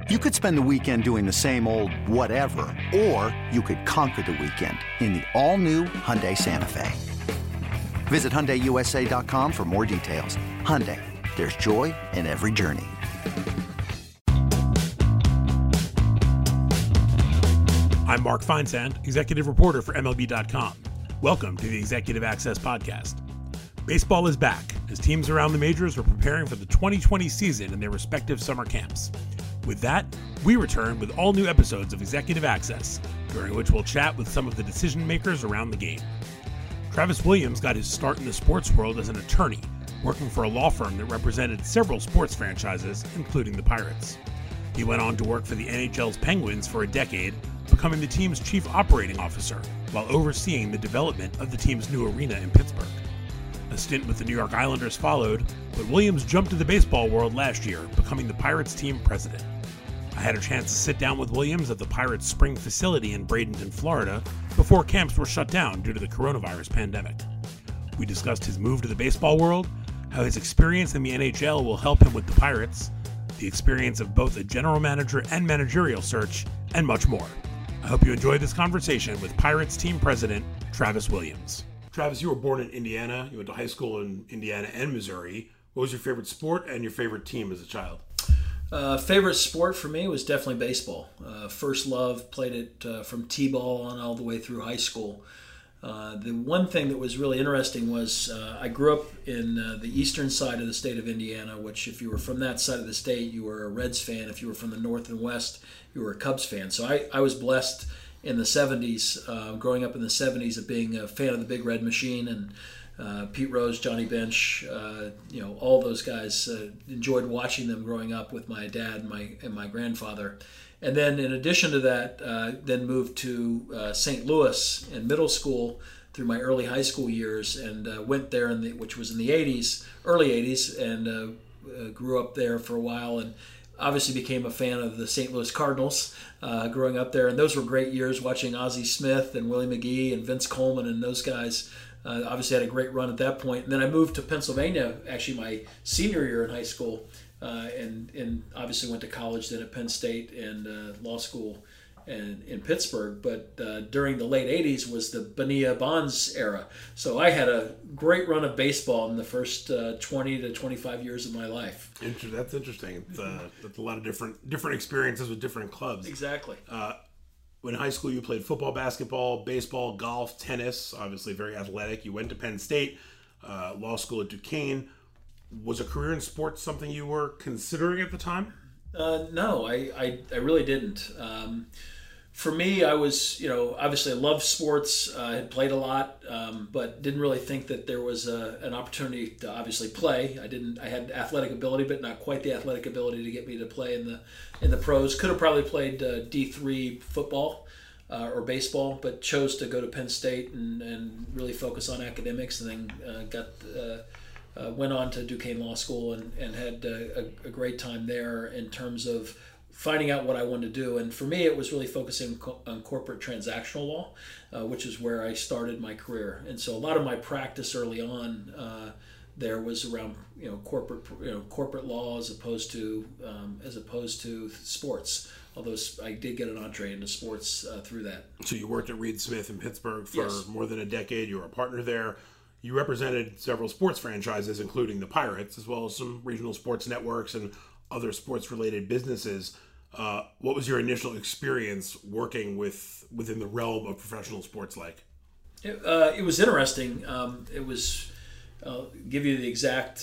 You could spend the weekend doing the same old whatever, or you could conquer the weekend in the all-new Hyundai Santa Fe. Visit HyundaiUSA.com for more details. Hyundai, there's joy in every journey. I'm Mark Feinsand, executive reporter for MLB.com. Welcome to the Executive Access Podcast. Baseball is back as teams around the majors are preparing for the 2020 season in their respective summer camps. With that, we return with all new episodes of Executive Access, during which we'll chat with some of the decision makers around the game. Travis Williams got his start in the sports world as an attorney, working for a law firm that represented several sports franchises, including the Pirates. He went on to work for the NHL's Penguins for a decade, becoming the team's chief operating officer while overseeing the development of the team's new arena in Pittsburgh. A stint with the New York Islanders followed, but Williams jumped to the baseball world last year, becoming the Pirates team president. I had a chance to sit down with Williams at the Pirates spring facility in Bradenton, Florida, before camps were shut down due to the coronavirus pandemic. We discussed his move to the baseball world, how his experience in the NHL will help him with the Pirates, the experience of both a general manager and managerial search, and much more. I hope you enjoyed this conversation with Pirates team president Travis Williams. Travis, you were born in Indiana. You went to high school in Indiana and Missouri. What was your favorite sport and your favorite team as a child? Favorite sport for me was definitely baseball. First love, played it from t-ball on all the way through high school. The one thing that was really interesting was I grew up in the eastern side of the state of Indiana, which if you were from that side of the state, you were a Reds fan. If you were from the north and west, you were a Cubs fan. So I was blessed in the 70s, growing up in the 70s, of being a fan of the Big Red Machine and Pete Rose, Johnny Bench, all those guys. Enjoyed watching them growing up with my dad and my grandfather. And then in addition to that, then moved to St. Louis in middle school through my early high school years, and went there, which was in the 80s, early 80s, and grew up there for a while, and obviously became a fan of the St. Louis Cardinals growing up there. And those were great years, watching Ozzie Smith and Willie McGee and Vince Coleman and those guys. Obviously had a great run at that point. And then I moved to Pennsylvania, actually my senior year in high school, and obviously went to college then at Penn State and law school in Pittsburgh. But during the late 80s was the Bonilla Bonds era. So I had a great run of baseball in the first 20 to 25 years of my life. That's interesting. That's a lot of different experiences with different clubs. Exactly. In high school, you played football, basketball, baseball, golf, tennis, obviously very athletic. You went to Penn State, law school at Duquesne. Was a career in sports something you were considering at the time? No, I really didn't. For me, I was, obviously I loved sports. I had played a lot, but didn't really think that there was an opportunity to obviously play. I had athletic ability, but not quite the athletic ability to get me to play in the pros. Could have probably played D3 football or baseball, but chose to go to Penn State and really focus on academics, and then went on to Duquesne Law School and had a great time there in terms of finding out what I wanted to do. And for me, it was really focusing on corporate transactional law, which is where I started my career. And so a lot of my practice early on there was around corporate law as opposed to sports. Although I did get an entree into sports through that. So you worked at Reed Smith in Pittsburgh for Yes. more than a decade. You were a partner there. You represented several sports franchises, including the Pirates, as well as some regional sports networks and other sports-related businesses. What was your initial experience working within the realm of professional sports like? It was interesting. It was give you the exact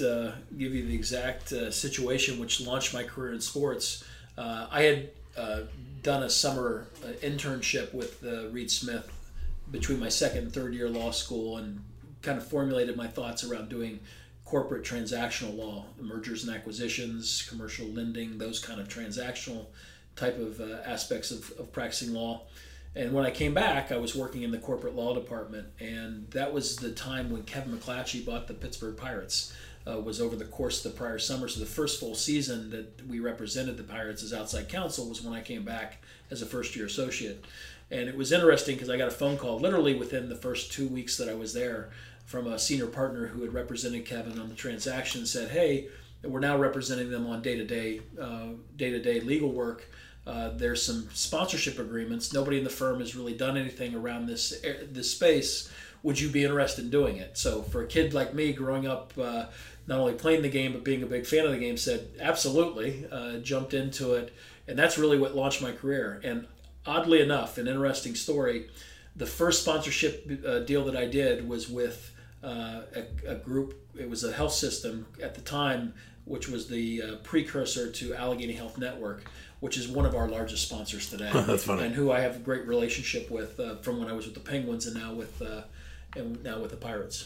situation which launched my career in sports. I had done a summer internship with Reed Smith between my second and third year law school, and kind of formulated my thoughts around doing corporate transactional law, mergers and acquisitions, commercial lending, those kind of transactional type of aspects of practicing law. And when I came back, I was working in the corporate law department, and that was the time when Kevin McClatchy bought the Pittsburgh Pirates. Was over the course of the prior summer. So the first full season that we represented the Pirates as outside counsel was when I came back as a first-year associate. And it was interesting because I got a phone call literally within the first 2 weeks that I was there from a senior partner who had represented Kevin on the transaction, said, hey, we're now representing them on day-to-day legal work. There's some sponsorship agreements. Nobody in the firm has really done anything around this space. Would you be interested in doing it? So for a kid like me growing up, not only playing the game but being a big fan of the game, said absolutely, jumped into it, and that's really what launched my career. And oddly enough, an interesting story, the first sponsorship deal that I did was with a group. It was a health system at the time, which was the precursor to Allegheny Health Network, which is one of our largest sponsors today. That's funny. And who I have a great relationship with from when I was with the Penguins and now with the Pirates.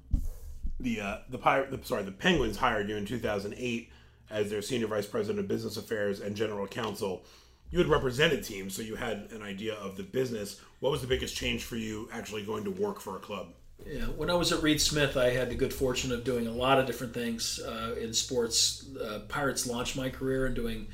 The Penguins hired you in 2008 as their senior vice president of business affairs and general counsel. You had represented teams, so you had an idea of the business. What was the biggest change for you actually going to work for a club? Yeah, when I was at Reed Smith, I had the good fortune of doing a lot of different things in sports. Pirates launched my career in doing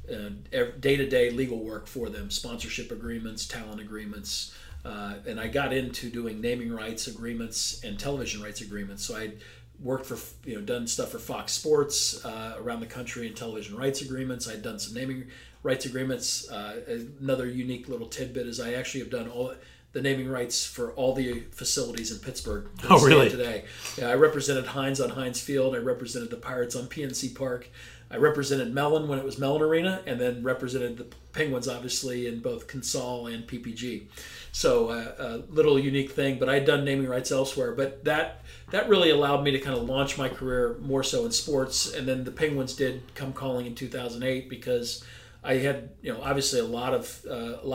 day-to-day legal work for them, sponsorship agreements, talent agreements, and I got into doing naming rights agreements and television rights agreements. So I worked for, done stuff for Fox Sports around the country and television rights agreements. I'd done some naming rights agreements. Another unique little tidbit is I actually have done all the naming rights for all the facilities in Pittsburgh. Oh, really? Today, yeah, I represented Heinz on Heinz Field. I represented the Pirates on PNC Park. I represented Mellon when it was Mellon Arena, and then represented the Penguins, obviously, in both Consol and PPG. So a little unique thing, but I'd done naming rights elsewhere. But that really allowed me to kind of launch my career more so in sports. And then the Penguins did come calling in 2008 because I had, obviously a lot of.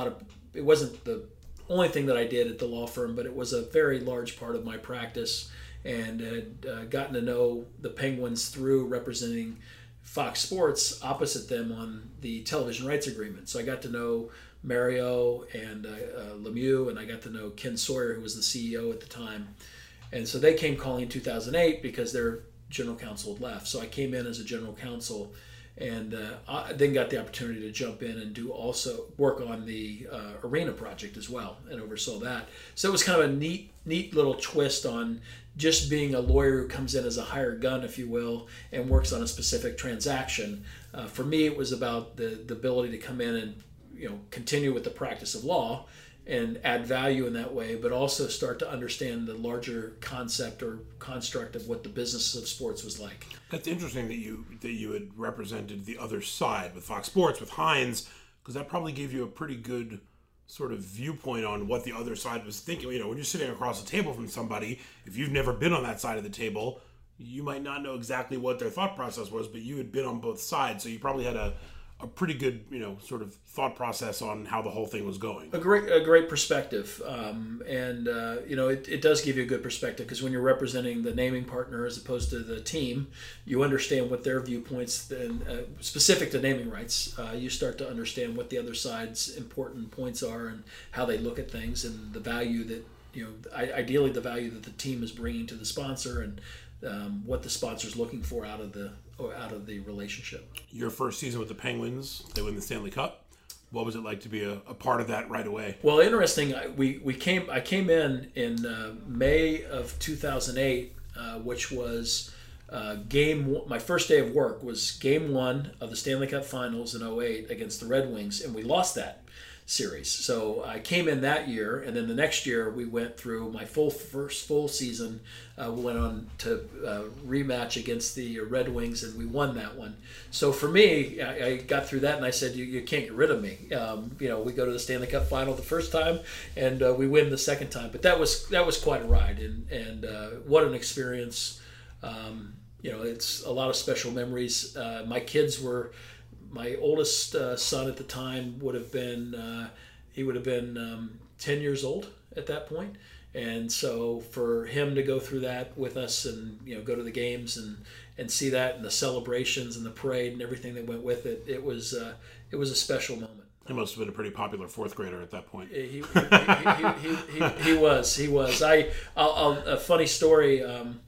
It wasn't the only thing that I did at the law firm, but it was a very large part of my practice, and had gotten to know the Penguins through representing Fox Sports opposite them on the television rights agreement. So I got to know Mario and Lemieux, and I got to know Ken Sawyer, who was the CEO at the time. And so they came calling in 2008 because their general counsel had left. So I came in as a general counsel, and I then got the opportunity to jump in and also work on the arena project as well, and oversaw that. So it was kind of a neat little twist on just being a lawyer who comes in as a hired gun, if you will, and works on a specific transaction. For me, it was about the ability to come in and continue with the practice of law and add value in that way, but also start to understand the larger concept or construct of what the business of sports was like. That's interesting that you had represented the other side with Fox Sports, with Heinz, because that probably gave you a pretty good sort of viewpoint on what the other side was thinking. When you're sitting across the table from somebody, if you've never been on that side of the table, you might not know exactly what their thought process was, but you had been on both sides, so you probably had a pretty good, sort of thought process on how the whole thing was going. A great perspective, it does give you a good perspective, because when you're representing the naming partner as opposed to the team, you understand what their viewpoints, and specific to naming rights, you start to understand what the other side's important points are and how they look at things, and the value that ideally the value that the team is bringing to the sponsor, and what the sponsor's looking for out of the relationship. Your first season with the Penguins, they win the Stanley Cup. What was it like to be a part of that right away? Well, interesting. I came in May of 2008, which was my first day of work was Game 1 of the Stanley Cup Finals in 2008 against the Red Wings, and we lost that series. So I came in that year, and then the next year we went through my first full season. We went on to rematch against the Red Wings, and we won that one. So for me, I got through that, and I said, you can't get rid of me. We go to the Stanley Cup Final the first time, and we win the second time. But that was quite a ride, and what an experience. It's a lot of special memories. My oldest son at the time would have been 10 years old at that point. And so for him to go through that with us and go to the games and see that, and the celebrations and the parade and everything that went with it, it was a special moment. He must have been a pretty popular fourth grader at that point. He was. A funny story.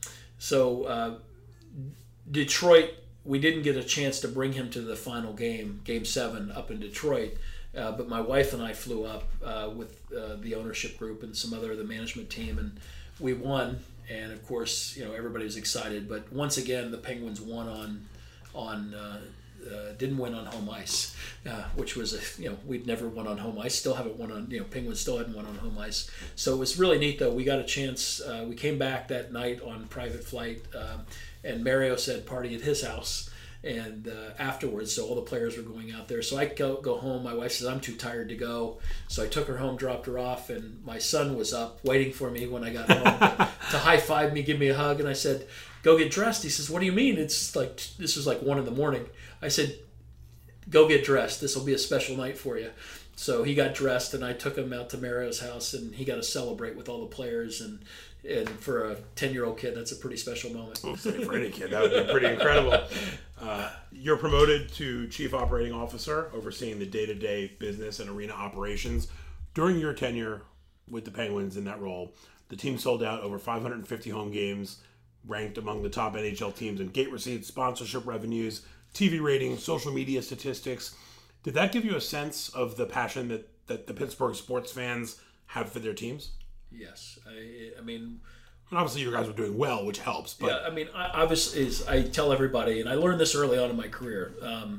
Detroit, we didn't get a chance to bring him to the final game, Game 7, up in Detroit. But my wife and I flew up with the ownership group and some other of the management team, and we won. And of course, everybody was excited. But once again, the Penguins won didn't win on home ice, which was we'd never won on home ice. Still haven't won on Penguins still hadn't won on home ice. So it was really neat though. We got a chance. We came back that night on private flight, and Mario said party at his house. And afterwards, so all the players were going out there. So I go home. My wife says, I'm too tired to go. So I took her home, dropped her off, and my son was up waiting for me when I got home to high-five me, give me a hug. And I said, go get dressed. He says, what do you mean? This was like 1 a.m. I said, go get dressed. This will be a special night for you. So he got dressed, and I took him out to Mario's house, and he got to celebrate with all the players. And for a 10-year-old kid, that's a pretty special moment. For any kid, that would be pretty incredible. You're promoted to Chief Operating Officer, overseeing the day-to-day business and arena operations. During your tenure with the Penguins in that role, the team sold out over 550 home games, ranked among the top NHL teams in gate receipts, sponsorship revenues, TV ratings, social media statistics. Did that give you a sense of the passion that the Pittsburgh sports fans have for their teams? Yes. I mean... And obviously, you guys were doing well, which helps. But... Yeah, I mean, obviously, I tell everybody, and I learned this early on in my career,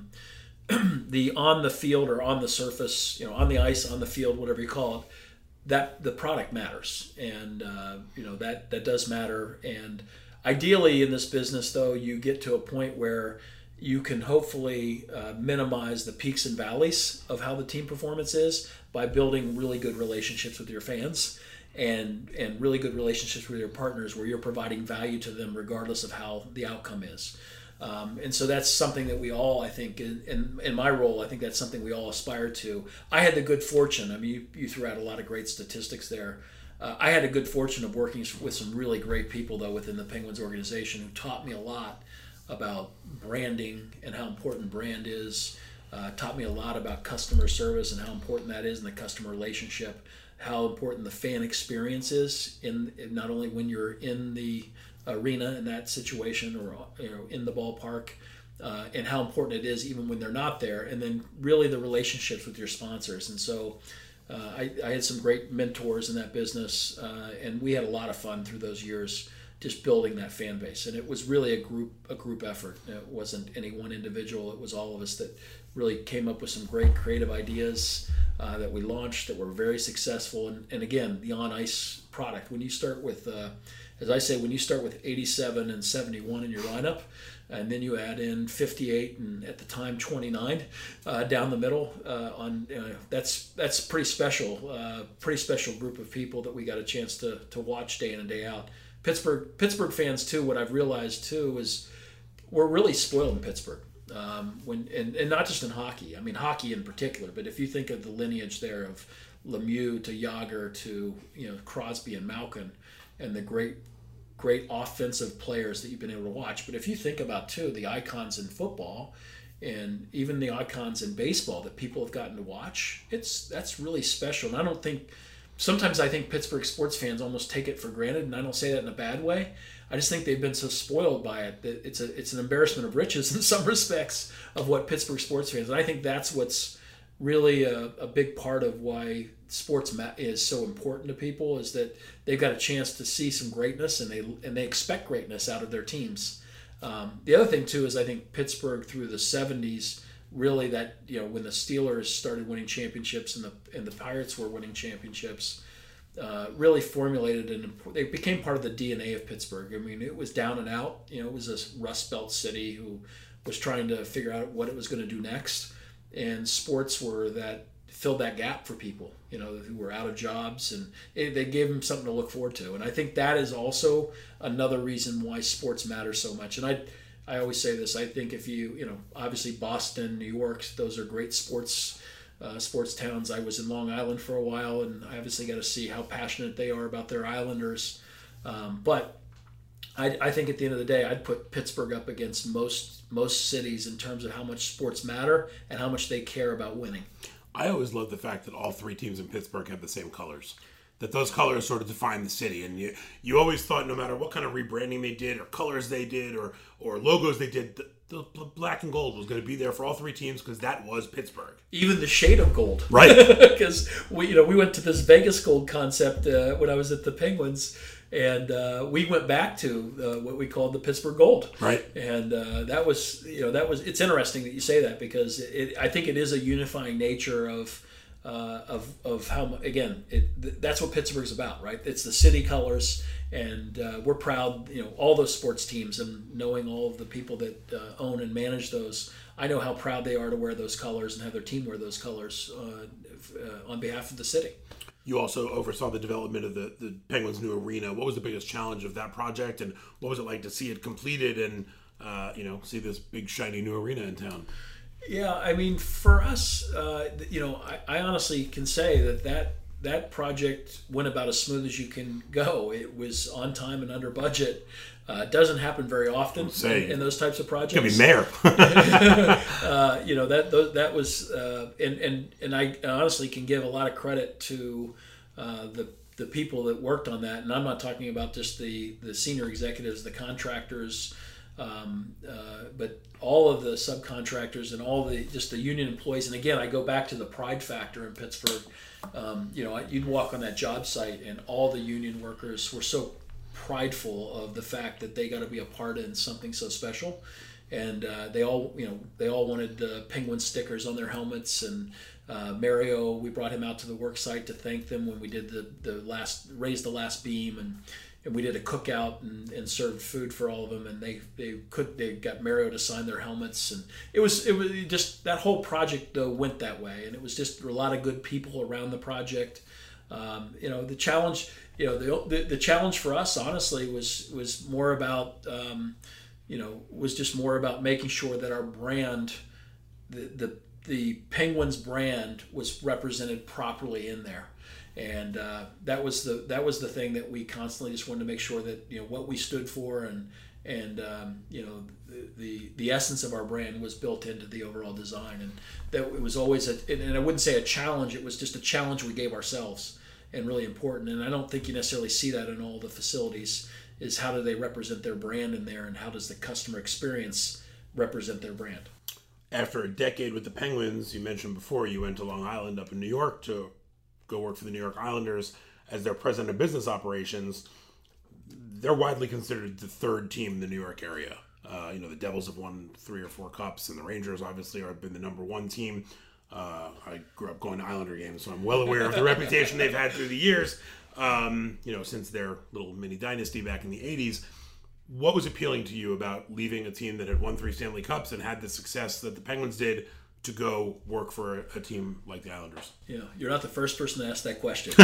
the on the field or on the surface, on the ice, on the field, whatever you call it, that the product matters, and that does matter. And ideally, in this business, though, you get to a point where you can hopefully minimize the peaks and valleys of how the team performance is by building really good relationships with your fans. And really good relationships with your partners where you're providing value to them regardless of how the outcome is. And so that's something that we all, I think, in my role, I think that's something we all aspire to. I had the good fortune, I mean, you threw out a lot of great statistics there. I had a good fortune of working with some really great people, though, within the Penguins organization who taught me a lot about branding and how important brand is, taught me a lot about customer service and how important that is in the customer relationship, how important the fan experience is in not only when you're in the arena in that situation or in the ballpark, and how important it is even when they're not there, and then really the relationships with your sponsors. And so I had some great mentors in that business, and we had a lot of fun through those years just building that fan base. And it was really a group effort. It wasn't any one individual. It was all of us that really came up with some great creative ideas that we launched that were very successful. And again, the on-ice product, when you start with, as I say, when you start with 87 and 71 in your lineup, and then you add in 58 and at the time 29 down the middle, that's pretty special group of people that we got a chance to watch day in and day out. Pittsburgh fans too. What I've realized too is we're really spoiled in Pittsburgh. And not just in hockey. I mean, hockey in particular. But if you think of the lineage there of Lemieux to Jagr to Crosby and Malkin, and the great offensive players that you've been able to watch. But if you think about too the icons in football, and even the icons in baseball that people have gotten to watch, that's really special. And I don't think. Sometimes I think Pittsburgh sports fans almost take it for granted, and I don't say that in a bad way. I just think they've been so spoiled by it that it's an embarrassment of riches in some respects of what Pittsburgh sports fans. And I think that's what's really a big part of why sports is so important to people, is that they've got a chance to see some greatness, and they expect greatness out of their teams. The other thing too is I think Pittsburgh through the 70s. Really, that when the Steelers started winning championships and the Pirates were winning championships, really formulated they became part of the DNA of Pittsburgh. I mean, it was down and out. It was a Rust Belt city who was trying to figure out what it was going to do next, and sports filled that gap for people, who were out of jobs, and they gave them something to look forward to. And I think that is also another reason why sports matter so much. And I always say this. I think if obviously Boston, New York, those are great sports towns. I was in Long Island for a while, and I obviously got to see how passionate they are about their Islanders. But I think at the end of the day, I'd put Pittsburgh up against most cities in terms of how much sports matter and how much they care about winning. I always love the fact that all three teams in Pittsburgh have the same colors. That those colors sort of define the city, and you always thought no matter what kind of rebranding they did or colors they did or logos they did, the black and gold was going to be there for all three teams because that was Pittsburgh. Even the shade of gold, right? Because we went to this Vegas gold concept when I was at the Penguins, And we went back to what we called the Pittsburgh Gold. Right. And that was it's interesting that you say that, because I think it is a unifying nature of how, again, that's what Pittsburgh's about, right? It's the city colors, and we're proud, all those sports teams, and knowing all of the people that own and manage those, I know how proud they are to wear those colors and have their team wear those colors on behalf of the city. You also oversaw the development of the Penguins' new arena. What was the biggest challenge of that project, and what was it like to see it completed and see this big shiny new arena in town? Yeah, I mean, for us, I honestly can say that project went about as smooth as you can go. It was on time and under budget. It doesn't happen very often in those types of projects. Could be mayor. That was, and I honestly can give a lot of credit to the people that worked on that. And I'm not talking about just the senior executives, the contractors, but all of the subcontractors and all the union employees. And again, I go back to the pride factor in Pittsburgh. You'd walk on that job site, and all the union workers were so prideful of the fact that they got to be a part in something so special, and they all wanted Penguin stickers on their helmets. And Mario, we brought him out to the work site to thank them when we did raised the last beam, and we did a cookout and served food for all of them, and they got Mario to sign their helmets, and it was just that whole project went that way, and it was just a lot of good people around the project. The challenge, the challenge for us, honestly, was more about was just more about making sure that our brand, the Penguins brand, was represented properly in there. And that was the thing that we constantly just wanted to make sure that what we stood for and the essence of our brand was built into the overall design, and that it was always and I wouldn't say a challenge, it was just a challenge we gave ourselves, and really important. And I don't think you necessarily see that in all the facilities, is how do they represent their brand in there, and how does the customer experience represent their brand. After a decade with the Penguins, you mentioned before you went to Long Island up in New York to go work for the New York Islanders as their president of business operations. They're widely considered the third team in the New York area. The Devils have won 3 or 4 cups, and the Rangers obviously have been the number 1 team. I grew up going to Islander games, so I'm well aware of the reputation they've had through the years, since their little mini dynasty back in the 80s. What was appealing to you about leaving a team that had won 3 Stanley Cups and had the success that the Penguins did to go work for a team like the Islanders? Yeah, you're not the first person to ask that question.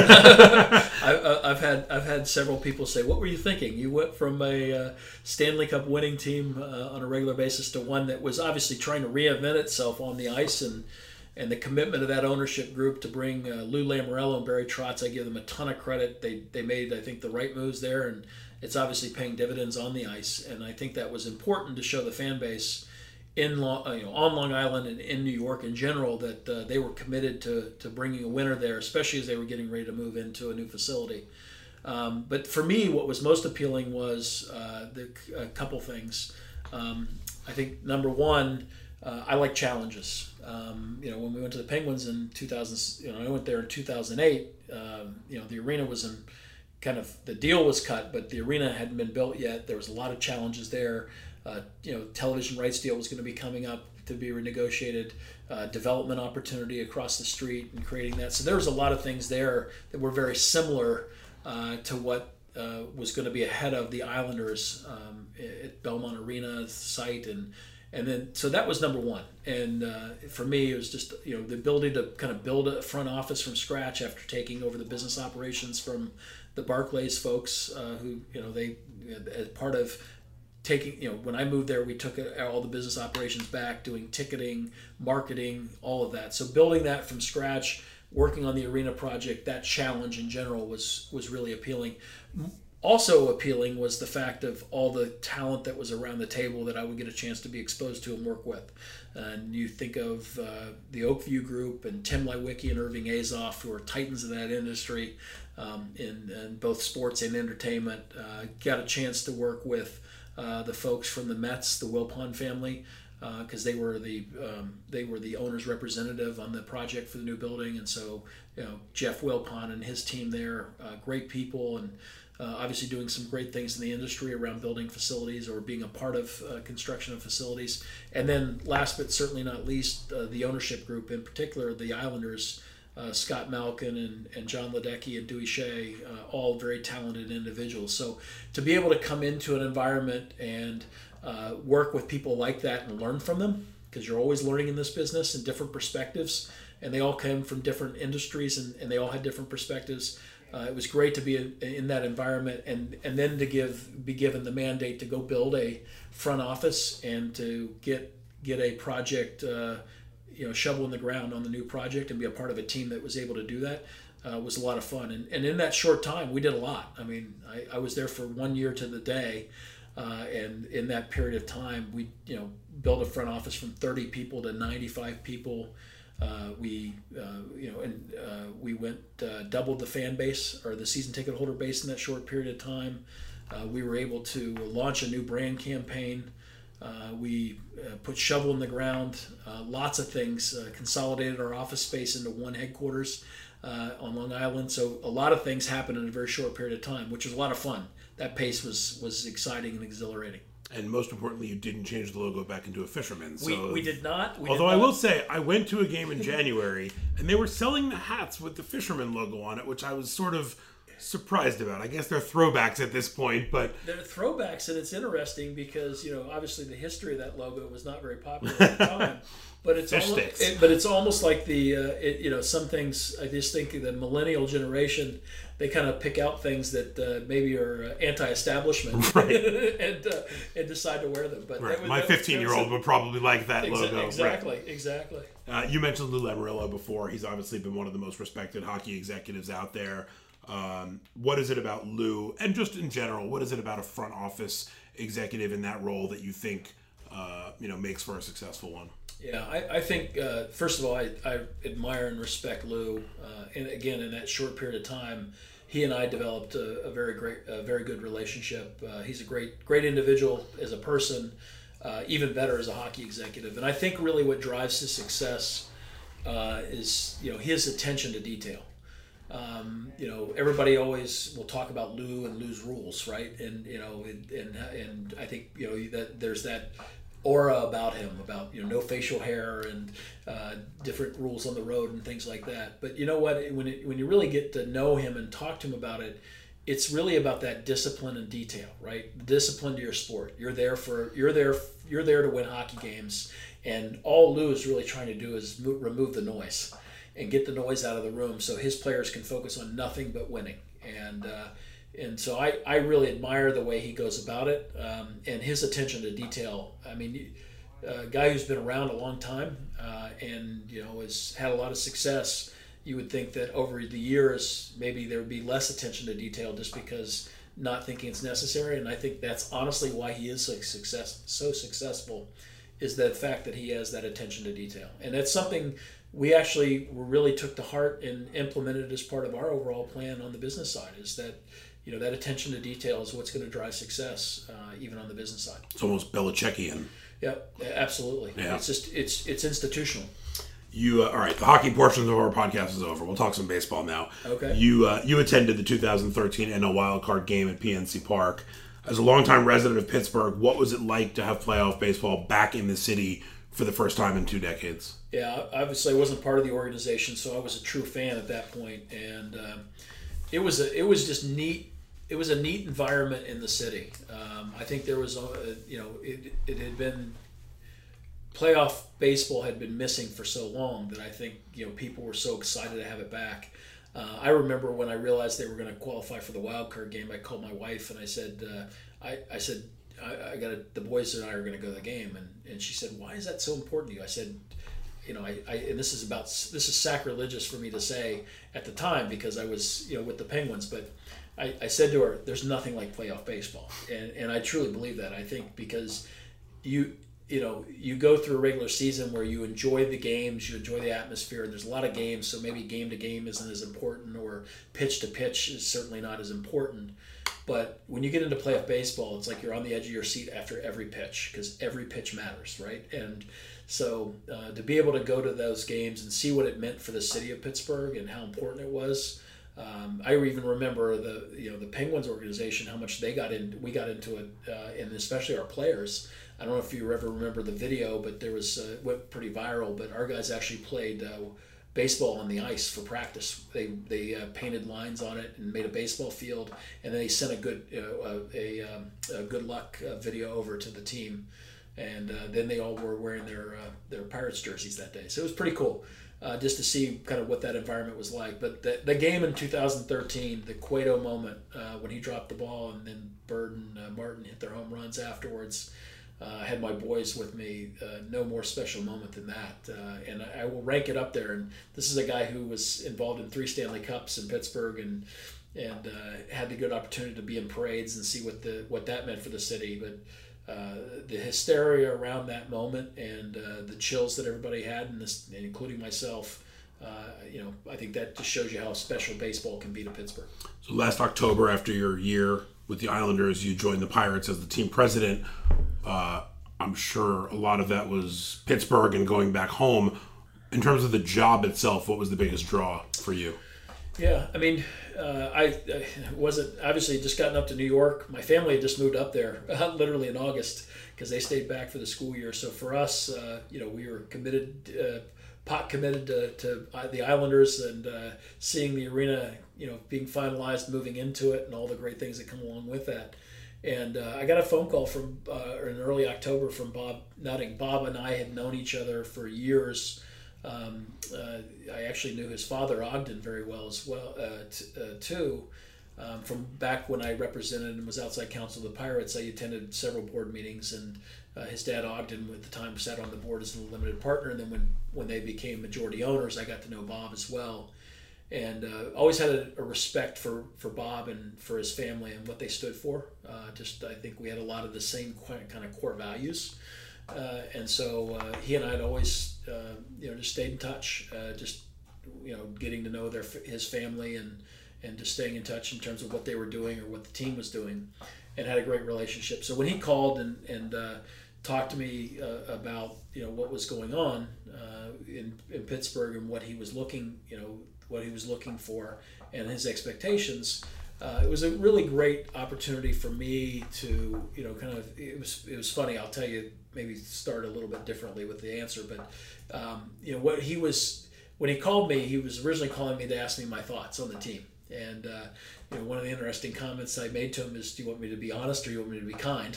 I've had several people say, "What were you thinking? You went from a Stanley Cup winning team on a regular basis to one that was obviously trying to reinvent itself on the ice." And the commitment of that ownership group to bring Lou Lamoriello and Barry Trotz, I give them a ton of credit. They made, I think, the right moves there, and it's obviously paying dividends on the ice. And I think that was important to show the fan base on Long Island and in New York in general that they were committed to bringing a winner there, especially as they were getting ready to move into a new facility. But for me, what was most appealing was a couple things. I think number one, I like challenges. When we went to the Penguins in 2000, I went there in 2008. The arena was in the deal was cut, but the arena hadn't been built yet. There was a lot of challenges there. Television rights deal was going to be coming up to be renegotiated, development opportunity across the street and creating that. So there was a lot of things there that were very similar to what was going to be ahead of the Islanders at Belmont Arena site. And then, so that was number one. And for me, it was just, the ability to kind of build a front office from scratch after taking over the business operations from the Barclays folks who, they, as part of taking, when I moved there, we took all the business operations back, doing ticketing, marketing, all of that. So building that from scratch, working on the arena project, that challenge in general was really appealing. Also appealing was the fact of all the talent that was around the table that I would get a chance to be exposed to and work with. And you think of the Oakview Group and Tim Lewicki and Irving Azoff, who are titans of that industry in both sports and entertainment. Got a chance to work with the folks from the Mets, the Wilpon family, because they were the owner's representative on the project for the new building. And so Jeff Wilpon and his team there, great people, and obviously doing some great things in the industry around building facilities or being a part of construction of facilities. And then last but certainly not least, the ownership group, in particular the Islanders, Scott Malkin and John Ledecky and Dewey Shea, all very talented individuals. So to be able to come into an environment and work with people like that and learn from them, because you're always learning in this business and different perspectives, and they all came from different industries and they all had different perspectives. It was great to be in that environment and then to be given the mandate to go build a front office and to get a project, shovel in the ground on the new project and be a part of a team that was able to do that was a lot of fun. And in that short time, we did a lot. I mean, I was there for 1 year to the day, and in that period of time, we built a front office from 30 people to 95 people. We went doubled the fan base or the season ticket holder base in that short period of time. We were able to launch a new brand campaign. We put shovel in the ground, lots of things, consolidated our office space into one headquarters on Long Island. So a lot of things happened in a very short period of time, which was a lot of fun. That pace was exciting and exhilarating. And most importantly, you didn't change the logo back into a fisherman. So we did not. Although I will say, I went to a game in January, and they were selling the hats with the fisherman logo on it, which I was sort of surprised about. I guess they're throwbacks at this point, but they're throwbacks, and it's interesting because obviously the history of that logo was not very popular at the time. But it's almost like some things. I just think the millennial generation, they kind of pick out things that maybe are anti-establishment, right. and decide to wear them. But right. My 15-year-old would probably like that logo. Exactly, right. Exactly. You mentioned Lou Lamoriello before. He's obviously been one of the most respected hockey executives out there. What is it about Lou, and just in general, what is it about a front office executive in that role that you think makes for a successful one? Yeah, I think first of all, I admire and respect Lou, and again, in that short period of time, he and I developed a very good relationship. He's a great individual as a person, even better as a hockey executive, and I think really what drives his success is his attention to detail. Everybody always will talk about Lou and Lou's rules, right? And and I think that there's that aura about him, about no facial hair and different rules on the road and things like that. But you know what? When you really get to know him and talk to him about it, it's really about that discipline and detail, right? Discipline to your sport. You're there to win hockey games, and all Lou is really trying to do is remove the noise and get the noise out of the room so his players can focus on nothing but winning. And so I really admire the way he goes about it, and his attention to detail. I mean, a guy who's been around a long time and has had a lot of success, you would think that over the years maybe there would be less attention to detail just because not thinking it's necessary. And I think that's honestly why he is so successful, is the fact that he has that attention to detail. And that's something we actually really took to heart and implemented as part of our overall plan on the business side, is that that attention to detail is what's going to drive success, even on the business side. It's almost Belichickian. Yep, absolutely. Yeah. It's institutional. All right, the hockey portion of our podcast is over. We'll talk some baseball now. Okay. You attended the 2013 NL Wildcard game at PNC Park. As a longtime resident of Pittsburgh, what was it like to have playoff baseball back in the city for the first time in 2 decades? Yeah, obviously I wasn't part of the organization, so I was a true fan at that point, and it was just neat. It was a neat environment in the city. I think there was, it had been, playoff baseball had been missing for so long that I think, people were so excited to have it back. I remember when I realized they were going to qualify for the wild card game, I called my wife and I said, the boys and I are going to go to the game. And she said, why is that so important to you? I said, and this is sacrilegious for me to say at the time because I was, with the Penguins, but I said to her, there's nothing like playoff baseball. And I truly believe that. I think because you go through a regular season where you enjoy the games, you enjoy the atmosphere, and there's a lot of games, so maybe game to game isn't as important, or pitch to pitch is certainly not as important. But when you get into playoff baseball, it's like you're on the edge of your seat after every pitch, because every pitch matters, right? And so to be able to go to those games and see what it meant for the city of Pittsburgh and how important it was, I even remember the Penguins organization, how much we got into it, and especially our players. I don't know if you ever remember the video, but there was went pretty viral. But our guys actually played baseball on the ice for practice. They painted lines on it and made a baseball field, and then they sent a good luck video over to the team, and then they all were wearing their Pirates jerseys that day. So it was pretty cool. Just to see kind of what that environment was like. But the game in 2013, the Cueto moment, when he dropped the ball and then Bird and Martin hit their home runs afterwards, I had my boys with me. No more special moment than that. And I will rank it up there. And this is a guy who was involved in 3 Stanley Cups in Pittsburgh and had the good opportunity to be in parades and see what that meant for the city. But the hysteria around that moment and the chills that everybody had, and including myself, I think that just shows you how special baseball can be to Pittsburgh. So last October, after your year with the Islanders, you joined the Pirates as the team president. I'm sure a lot of that was Pittsburgh and going back home. In terms of the job itself, what was the biggest draw for you? Yeah, I mean, I wasn't obviously just gotten up to New York. My family had just moved up there literally in August because they stayed back for the school year. So for us, we were committed to the Islanders and seeing the arena, being finalized, moving into it, and all the great things that come along with that. And I got a phone call from in early October from Bob Nutting. Bob and I had known each other for years. I actually knew his father Ogden very well as well too. From back when I represented and was outside counsel of the Pirates, I attended several board meetings, and his dad Ogden at the time sat on the board as a limited partner. And then when they became majority owners, I got to know Bob as well, and always had a respect for Bob and for his family and what they stood for. I think we had a lot of the same kind of core values. And so he and I had always, just stayed in touch, getting to know his family and just staying in touch in terms of what they were doing or what the team was doing, and had a great relationship. So when he called and talked to me about what was going on in Pittsburgh and what he was looking for and his expectations. It was a really great opportunity for me to, it was funny. I'll tell you, maybe start a little bit differently with the answer, but when he called me, he was originally calling me to ask me my thoughts on the team. And one of the interesting comments I made to him is, "Do you want me to be honest or do you want me to be kind?"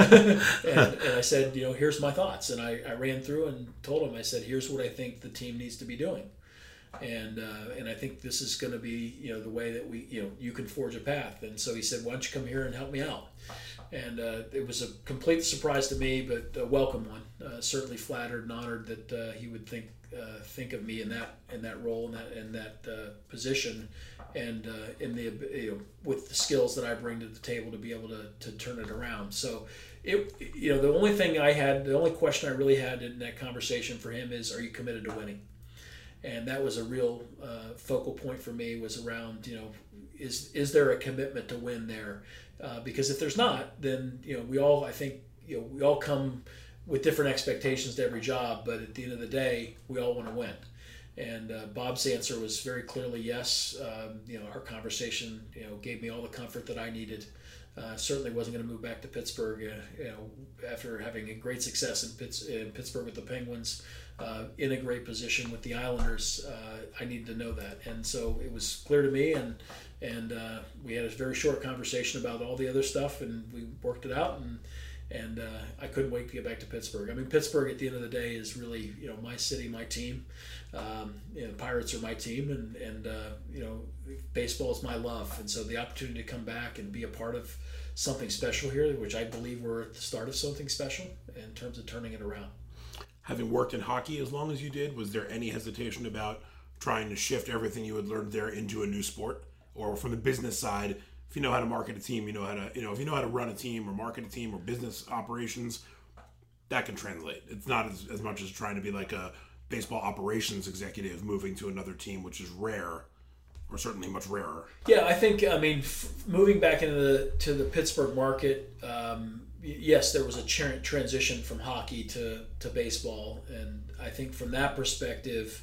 and I said, "Here's my thoughts." And I ran through and told him, I said, "Here's what I think the team needs to be doing. And I think this is going to be the way that you can forge a path." And so he said, "Why don't you come here and help me out?" And it was a complete surprise to me, but a welcome one. Certainly flattered and honored that he would think of me in that role and that position, and with the skills that I bring to the table to be able to turn it around. So the only question I really had in that conversation for him is, "Are you committed to winning?" And that was a real focal point for me, was around, is there a commitment to win there? Because if there's not, then, we all come with different expectations to every job, but at the end of the day, we all want to win. And Bob's answer was very clearly yes. Our conversation, gave me all the comfort that I needed. Certainly wasn't going to move back to Pittsburgh, after having a great success in Pittsburgh with the Penguins, in a great position with the Islanders. I needed to know that, and so it was clear to me. And we had a very short conversation about all the other stuff, and we worked it out. And I couldn't wait to get back to Pittsburgh. I mean, Pittsburgh at the end of the day is really, my city, my team. The Pirates are my team, and baseball is my love. And so the opportunity to come back and be a part of something special here, which I believe we're at the start of something special in terms of turning it around. Having worked in hockey as long as you did, was there any hesitation about trying to shift everything you had learned there into a new sport? Or from the business side, if you know how to market a team, if you know how to run a team or market a team or business operations, that can translate. It's not as much as trying to be like a baseball operations executive moving to another team, which is rare, or certainly much rarer. Yeah, I think, moving back into the Pittsburgh market, yes, there was a transition from hockey to baseball. And I think from that perspective,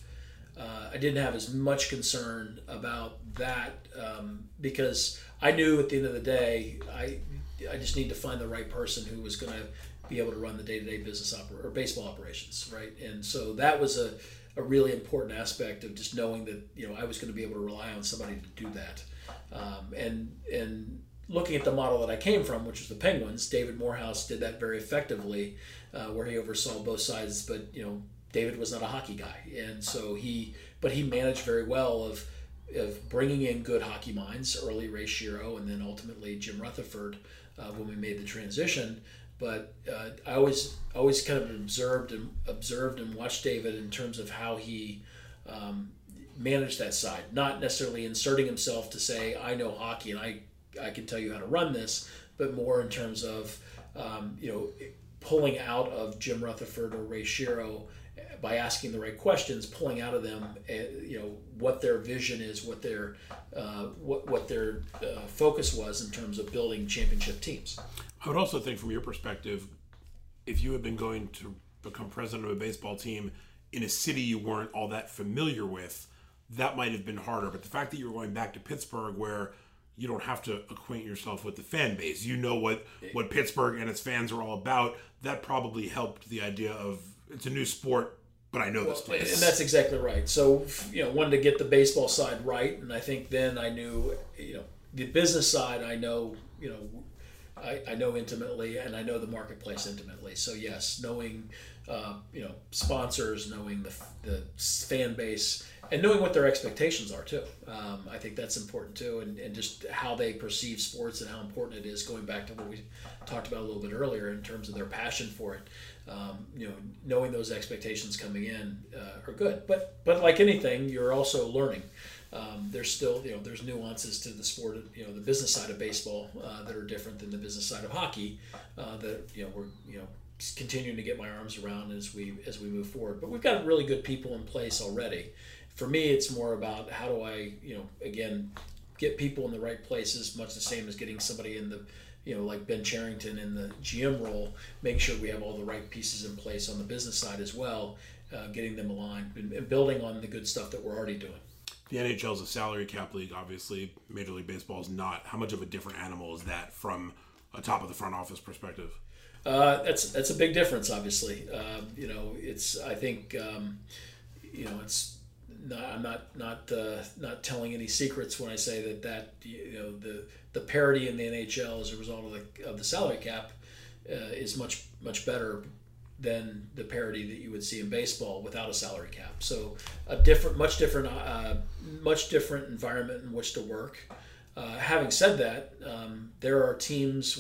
I didn't have as much concern about that because I knew at the end of the day, I just need to find the right person who was going to be able to run the day-to-day business or baseball operations, right? And so that was a really important aspect of just knowing that I was going to be able to rely on somebody to do that. And looking at the model that I came from, which was the Penguins, David Morehouse did that very effectively, where he oversaw both sides. But David was not a hockey guy, and so he managed very well of bringing in good hockey minds, early Ray Shero, and then ultimately Jim Rutherford when we made the transition. But I always kind of observed and watched David in terms of how he managed that side, not necessarily inserting himself to say I know hockey and I can tell you how to run this, but more in terms of pulling out of Jim Rutherford or Ray Shero by asking the right questions, pulling out of them, what their vision is, what their focus was in terms of building championship teams. I would also think, from your perspective, if you had been going to become president of a baseball team in a city you weren't all that familiar with, that might have been harder. But the fact that you were going back to Pittsburgh, where you don't have to acquaint yourself with the fan base, what Pittsburgh and its fans are all about, that probably helped the idea of it's a new sport, but I know this place. And that's exactly right. So, wanted to get the baseball side right, and I think then I knew, the business side I know, I know intimately, and I know the marketplace intimately. So yes, knowing, sponsors, knowing the fan base, and knowing what their expectations are too. I think that's important too, and just how they perceive sports and how important it is. Going back to what we talked about a little bit earlier in terms of their passion for it. Knowing those expectations coming in are good. But like anything, you're also learning. There's still, there's nuances to the sport, the business side of baseball that are different than the business side of hockey that, we're, continuing to get my arms around as we move forward. But we've got really good people in place already. For me, it's more about how do I, again, get people in the right places, much the same as getting somebody in the, like Ben Cherington in the GM role, make sure we have all the right pieces in place on the business side as well, getting them aligned and building on the good stuff that we're already doing. The NHL is a salary cap league, obviously. Major League Baseball is not. How much of a different animal is that from a top of the front office perspective? That's a big difference, obviously. It's, I think, it's not, I'm not telling any secrets when I say that the parity in the NHL as a result of the salary cap is much better than the parity that you would see in baseball without a salary cap. So much different environment in which to work. Having said that, there are teams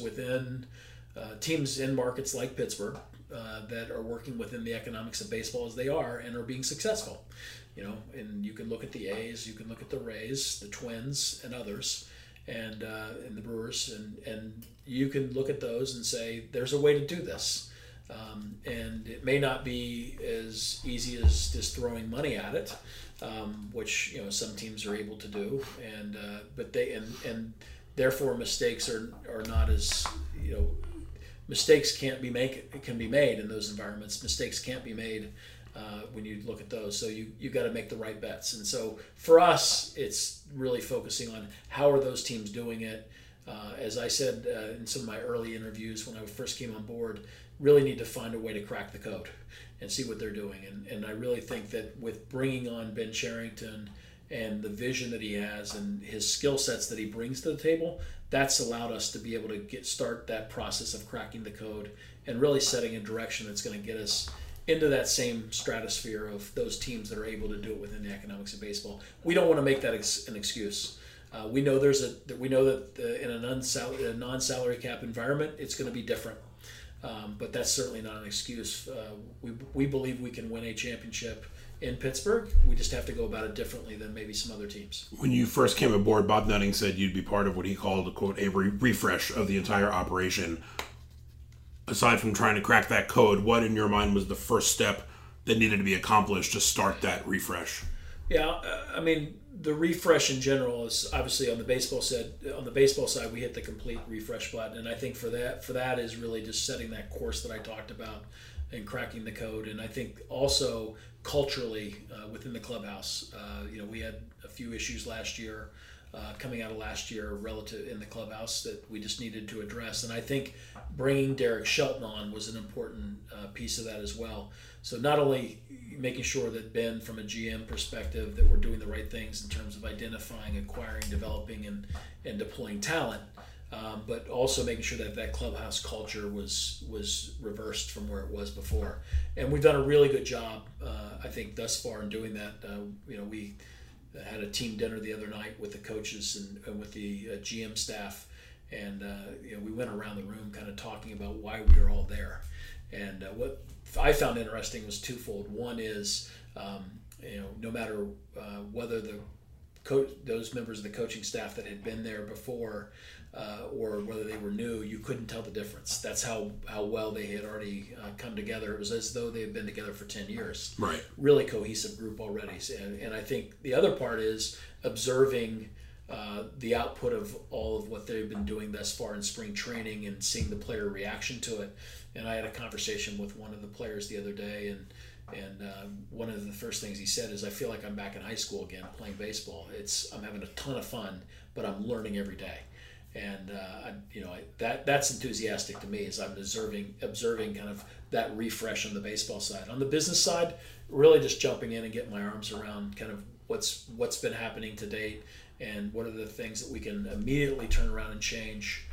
in markets like Pittsburgh that are working within the economics of baseball as they are and are being successful. And you can look at the A's, you can look at the Rays, the Twins, and others, and the Brewers, and you can look at those and say there's a way to do this. And it may not be as easy as just throwing money at it, which some teams are able to do, but therefore mistakes are not as mistakes can be made in those environments. Mistakes can't be made when you look at those. So you got to make the right bets. And so for us, it's really focusing on how are those teams doing it. As I said in some of my early interviews when I first came on board, really need to find a way to crack the code and see what they're doing. And I really think that with bringing on Ben Cherington and the vision that he has and his skill sets that he brings to the table, that's allowed us to be able to start that process of cracking the code and really setting a direction that's going to get us into that same stratosphere of those teams that are able to do it within the economics of baseball. We don't want to make that an excuse. We know that in a non-salary cap environment, it's going to be different. But that's certainly not an excuse. We believe we can win a championship in Pittsburgh. We just have to go about it differently than maybe some other teams. When you first came aboard, Bob Nutting said you'd be part of what he called, quote, a refresh of the entire operation. Aside from trying to crack that code, what in your mind was the first step that needed to be accomplished to start that refresh? Yeah, I mean, the refresh in general is obviously on the baseball side. On the baseball side, we hit the complete refresh button, and I think for that is really just setting that course that I talked about and cracking the code. And I think also culturally within the clubhouse. We had a few issues last year, coming out of last year relative in the clubhouse that we just needed to address. And I think bringing Derek Shelton on was an important piece of that as well. So not only making sure that Ben, from a GM perspective, that we're doing the right things in terms of identifying, acquiring, developing, and deploying talent, but also making sure that that clubhouse culture was reversed from where it was before. And we've done a really good job, I think, thus far in doing that. We had a team dinner the other night with the coaches and with the GM staff, and we went around the room kind of talking about why we were all there. And what I found interesting was twofold. One is, no matter whether those members of the coaching staff that had been there before or whether they were new, you couldn't tell the difference. That's how well they had already come together. It was as though they had been together for 10 years. Right. Really cohesive group already. And I think the other part is observing the output of all of what they've been doing thus far in spring training and seeing the player reaction to it. And I had a conversation with one of the players the other day, and one of the first things he said is, "I feel like I'm back in high school again playing baseball. I'm having a ton of fun, but I'm learning every day." And that's enthusiastic to me as I'm observing kind of that refresh on the baseball side. On the business side, really just jumping in and getting my arms around kind of what's been happening to date and what are the things that we can immediately turn around and change.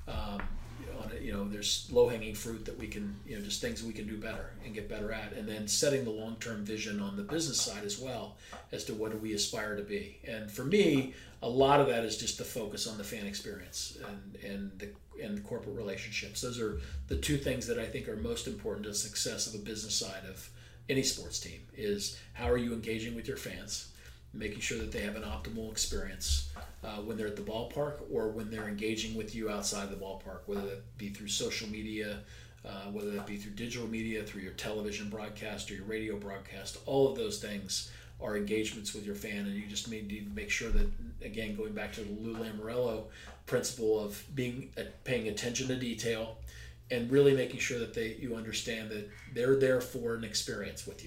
There's low-hanging fruit that we can, just things that we can do better and get better at, and then setting the long-term vision on the business side as well as to what do we aspire to be. And for me, a lot of that is just the focus on the fan experience and the corporate relationships. Those are the two things that I think are most important to the success of a business side of any sports team. Is how are you engaging with your fans, making sure that they have an optimal experience when they're at the ballpark or when they're engaging with you outside the ballpark, whether that be through social media, whether that be through digital media, through your television broadcast or your radio broadcast. All of those things are engagements with your fan, and you just need to make sure that, again, going back to the Lou Lamoriello principle of paying attention to detail and really making sure that you understand that they're there for an experience with you.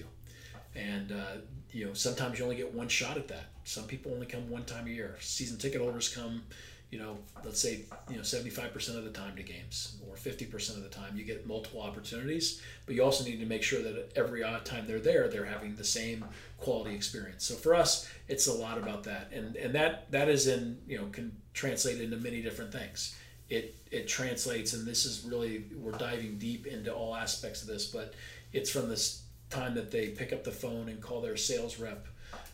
And sometimes you only get one shot at that. Some people only come one time a year. Season ticket holders come, let's say, 75% of the time to games, or 50% of the time. You get multiple opportunities, but you also need to make sure that every time they're there, they're having the same quality experience. So for us, it's a lot about that, and that is can translate into many different things. It translates, and this is really, we're diving deep into all aspects of this, but it's from this time that they pick up the phone and call their sales rep,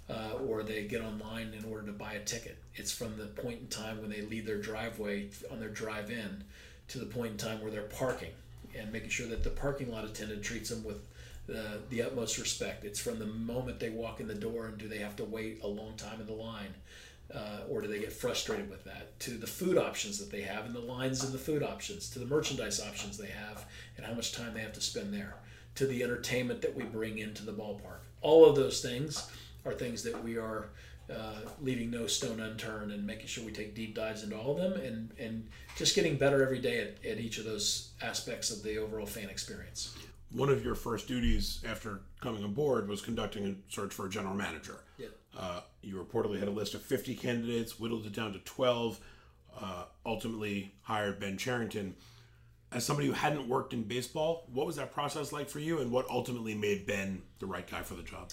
or they get online in order to buy a ticket. It's from the point in time when they leave their driveway on their drive in to the point in time where they're parking, and making sure that the parking lot attendant treats them with the utmost respect. It's from the moment they walk in the door, and do they have to wait a long time in the line, or do they get frustrated with that, to the food options that they have and the lines in the food options, to the merchandise options they have and how much time they have to spend there, to the entertainment that we bring into the ballpark. All of those things are things that we are leaving no stone unturned, and making sure we take deep dives into all of them, and just getting better every day at each of those aspects of the overall fan experience. One of your first duties after coming on board was conducting a search for a general manager. Yeah. You reportedly had a list of 50 candidates, whittled it down to 12, ultimately hired Ben Cherington. As somebody who hadn't worked in baseball, what was that process like for you, and what ultimately made Ben the right guy for the job?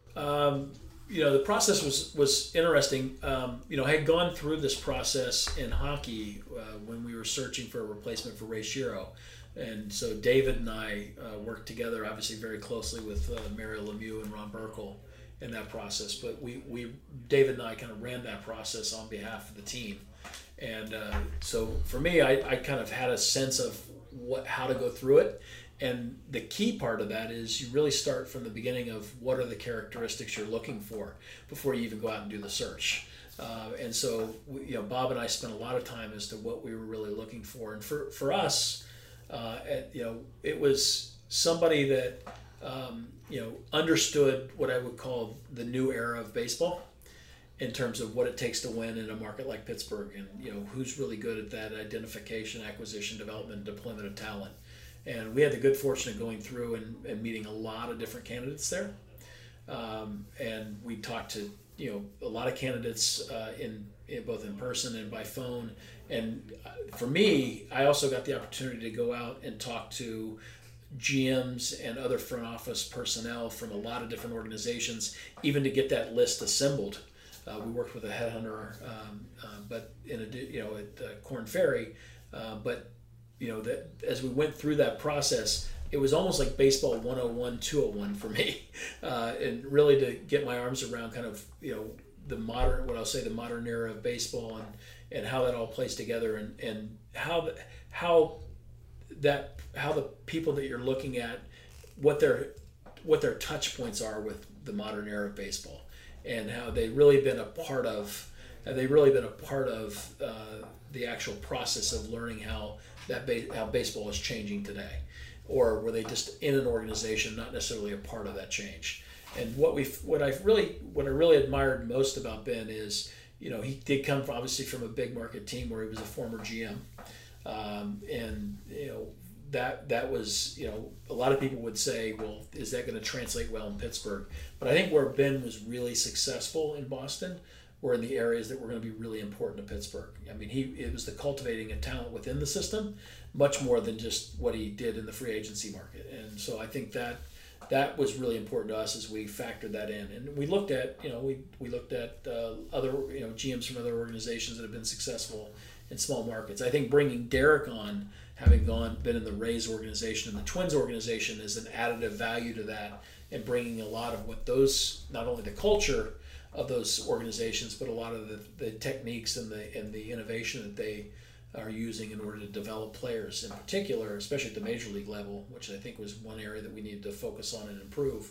The process was interesting. I had gone through this process in hockey when we were searching for a replacement for Ray Shero. And so David and I worked together, obviously very closely with Mario Lemieux and Ron Burkle in that process. But David and I kind of ran that process on behalf of the team. And so for me, I kind of had a sense of how to go through it. And the key part of that is you really start from the beginning of what are the characteristics you're looking for before you even go out and do the search. And so, Bob and I spent a lot of time as to what we were really looking for. And for us, it was somebody that, understood what I would call the new era of baseball in terms of what it takes to win in a market like Pittsburgh, and, who's really good at that identification, acquisition, development, deployment of talent. And we had the good fortune of going through and meeting a lot of different candidates there. and we talked to a lot of candidates in both in person and by phone. And for me, I also got the opportunity to go out and talk to GMs and other front office personnel from a lot of different organizations, even to get that list assembled. We worked with a headhunter, but at Korn Ferry. But that as we went through that process, it was almost like baseball 101, 201 for me, and really to get my arms around kind of the modern era of baseball and how that all plays together and how the people that you're looking at, what their touch points are with the modern era of baseball, and how they've really been a part of the actual process of learning how baseball is changing today, or were they just in an organization, not necessarily a part of that change. And what I really admired most about Ben is, he did come obviously from a big market team where he was a former GM, and that was, a lot of people would say, well, is that going to translate well in Pittsburgh? But I think where Ben was really successful in Boston were in the areas that were going to be really important to Pittsburgh. I mean, it was the cultivating a talent within the system, much more than just what he did in the free agency market. And so I think that was really important to us as we factored that in. And we looked at, we looked at other, GMs from other organizations that have been successful in small markets. I think bringing Derek on, having been in the Rays organization and the Twins organization, is an additive value to that, and bringing a lot of what those, not only the culture of those organizations, but a lot of the techniques and the innovation that they are using in order to develop players in particular, especially at the major league level, which I think was one area that we needed to focus on and improve.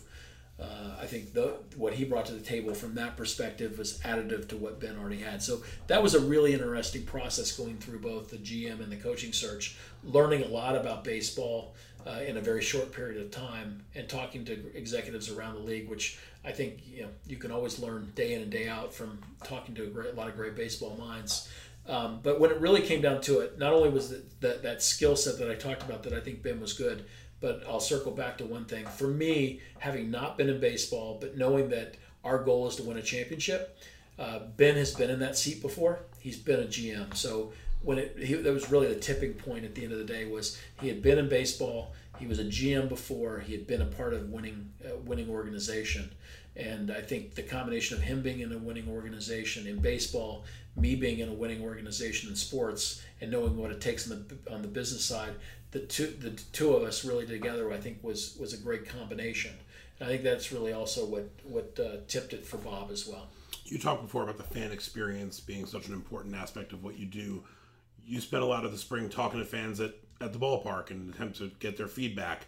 I think what he brought to the table from that perspective was additive to what Ben already had. So that was a really interesting process, going through both the GM and the coaching search, learning a lot about baseball in a very short period of time, and talking to executives around the league, which I think you can always learn day in and day out from talking to a lot of great baseball minds. But when it really came down to it, not only was that skill set that I talked about that I think Ben was good, but I'll circle back to one thing. For me, having not been in baseball, but knowing that our goal is to win a championship, Ben has been in that seat before. He's been a GM. So that was really the tipping point at the end of the day, was he had been in baseball, he was a GM before, he had been a part of winning organization. And I think the combination of him being in a winning organization in baseball, me being in a winning organization in sports, and knowing what it takes on the business side, the two of us really together, I think was a great combination. And I think that's really also what tipped it for Bob as well. You talked before about the fan experience being such an important aspect of what you do. You spent a lot of the spring talking to fans at the ballpark and attempt to get their feedback.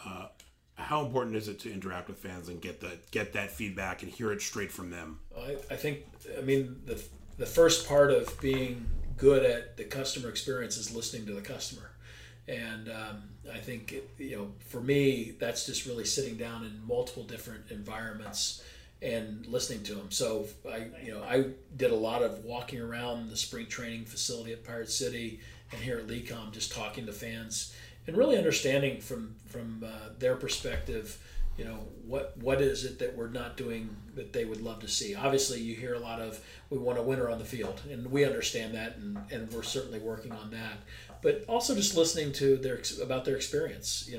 How important is it to interact with fans and get that feedback and hear it straight from them? I think the first part of being good at the customer experience is listening to the customer. And I think, for me, that's just really sitting down in multiple different environments and listening to them. So I did a lot of walking around the spring training facility at Pirate City and here at LECOM, just talking to fans and really understanding from their perspective, what is it that we're not doing that they would love to see. Obviously, you hear a lot of, we want a winner on the field, and we understand that, and we're certainly working on that. But also just listening to about their experience.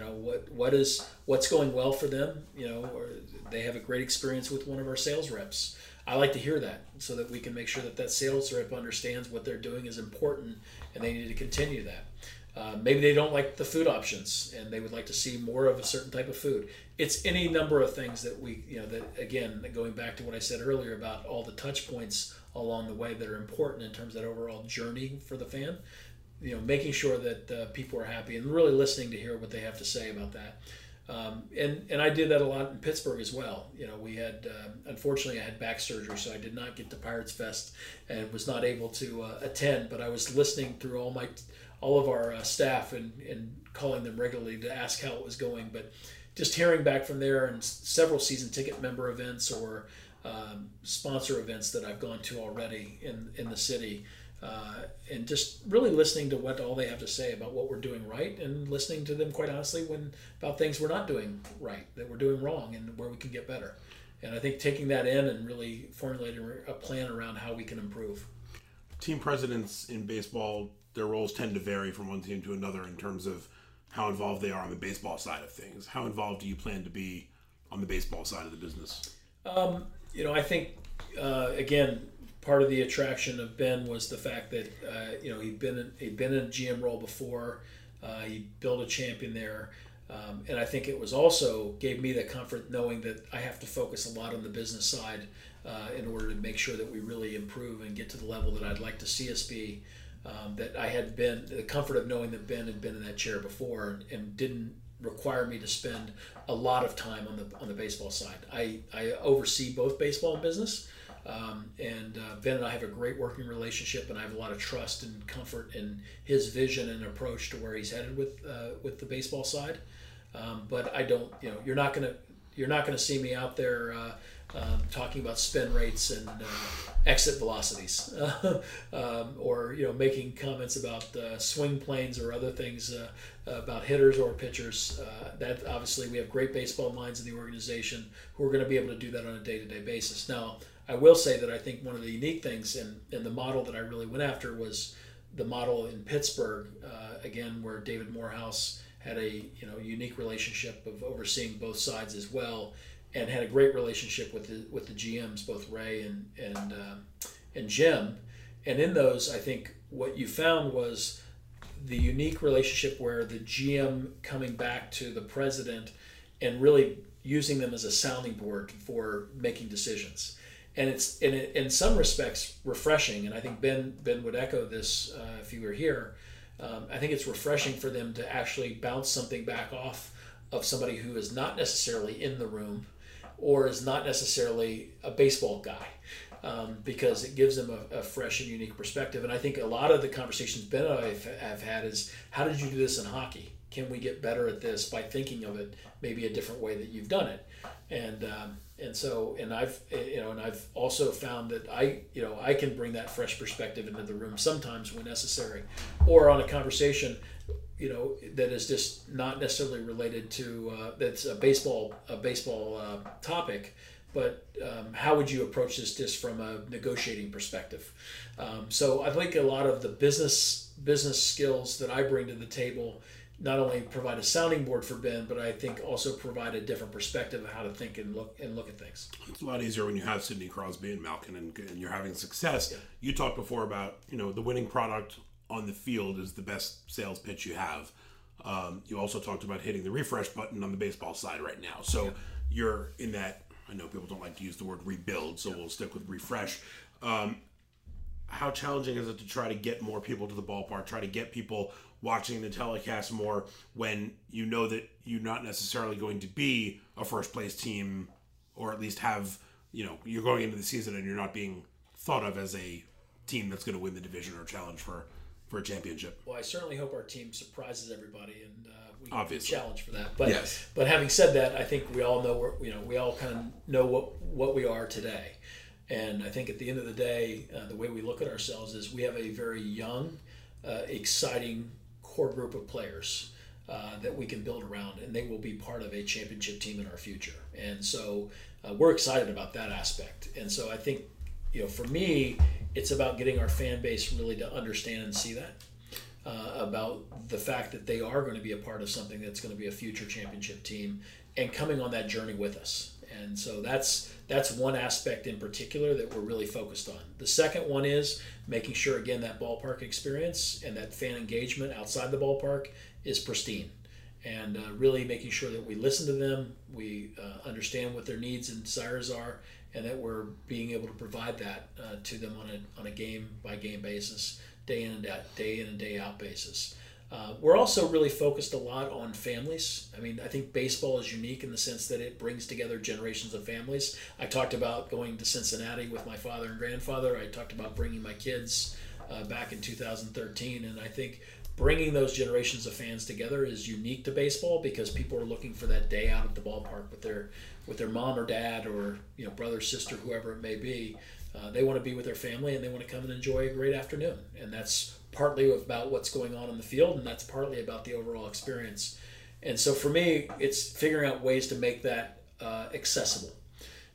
What's going well for them. Or they have a great experience with one of our sales reps. I like to hear that, so that we can make sure that sales rep understands what they're doing is important, and they need to continue that. Maybe they don't like the food options and they would like to see more of a certain type of food. It's any number of things that going back to what I said earlier about all the touch points along the way that are important in terms of that overall journey for the fan. Making sure that people are happy and really listening to hear what they have to say about that. And I did that a lot in Pittsburgh as well. We had, unfortunately, I had back surgery, so I did not get to Pirates Fest and was not able to attend, but I was listening through all of our staff and calling them regularly to ask how it was going. But just hearing back from there, and several season ticket member events or sponsor events that I've gone to already in the city, and just really listening to what all they have to say about what we're doing right, and listening to them quite honestly about things we're not doing right, that we're doing wrong, and where we can get better. And I think taking that in and really formulating a plan around how we can improve. Team presidents in baseball, their roles tend to vary from one team to another in terms of how involved they are on the baseball side of things. How involved do you plan to be on the baseball side of the business? I think, again, part of the attraction of Ben was the fact that, he'd been in a GM role before. He built a champion there. And I think it was also gave me the comfort knowing that I have to focus a lot on the business side in order to make sure that we really improve and get to the level that I'd like to see us be. That I had been, the comfort of knowing that Ben had been in that chair before and didn't require me to spend a lot of time on the baseball side. I oversee both baseball and business. And Ben and I have a great working relationship, and I have a lot of trust and comfort in his vision and approach to where he's headed with the baseball side. But I don't, you're not gonna see me out there talking about spin rates and exit velocities, or making comments about swing planes or other things about hitters or pitchers. That obviously we have great baseball minds in the organization who are going to be able to do that on a day-to-day basis. Now, I will say that I think one of the unique things in the model that I really went after was the model in Pittsburgh, again, where David Morehouse had a unique relationship of overseeing both sides as well, and had a great relationship with the GMs, both Ray and Jim. And in those, I think what you found was the unique relationship where the GM coming back to the president and really using them as a sounding board for making decisions. And it's in some respects refreshing, and I think Ben would echo this if he were here. I think it's refreshing for them to actually bounce something back off of somebody who is not necessarily in the room or is not necessarily a baseball guy, because it gives them a fresh and unique perspective. And I think a lot of the conversations Ben and I have had is, how did you do this in hockey? Can we get better at this by thinking of it maybe a different way that you've done it? And I've also found that I can bring that fresh perspective into the room sometimes when necessary, or on a conversation that is just not necessarily related to that's a baseball topic, but how would you approach this just from a negotiating perspective? So I think a lot of the business skills that I bring to the table not only provide a sounding board for Ben, but I think also provide a different perspective of how to think and look at things. It's a lot easier when you have Sidney Crosby and Malkin and you're having success. Yeah. You talked before about the winning product on the field is the best sales pitch you have. You also talked about hitting the refresh button on the baseball side right now. So you're in that. I know people don't like to use the word rebuild, so we'll stick with refresh. How challenging is it to try to get more people to the ballpark, try to get people watching the telecast more when you know that you're not necessarily going to be a first place team, or at least have, you're going into the season and you're not being thought of as a team that's going to win the division or challenge for a championship? Well, I certainly hope our team surprises everybody, and we Obviously. Challenge for that. But yes. But having said that, I think we all know we all kind of know what we are today. And I think at the end of the day, the way we look at ourselves is we have a very young, exciting core group of players that we can build around, and they will be part of a championship team in our future. And so we're excited about that aspect. And so I think, for me, it's about getting our fan base really to understand and see that, about the fact that they are going to be a part of something that's going to be a future championship team and coming on that journey with us. And so that's one aspect in particular that we're really focused on. The second one is making sure, again, that ballpark experience and that fan engagement outside the ballpark is pristine, and really making sure that we listen to them, we understand what their needs and desires are, and that we're being able to provide that to them on a game by game basis, day in and day out basis. We're also really focused a lot on families. I mean, I think baseball is unique in the sense that it brings together generations of families. I talked about going to Cincinnati with my father and grandfather. I talked about bringing my kids back in 2013. And I think bringing those generations of fans together is unique to baseball, because people are looking for that day out at the ballpark with their mom or dad, or brother, sister, whoever it may be. They want to be with their family, and they want to come and enjoy a great afternoon. And that's partly about what's going on in the field, and that's partly about the overall experience. And so for me, it's figuring out ways to make that accessible.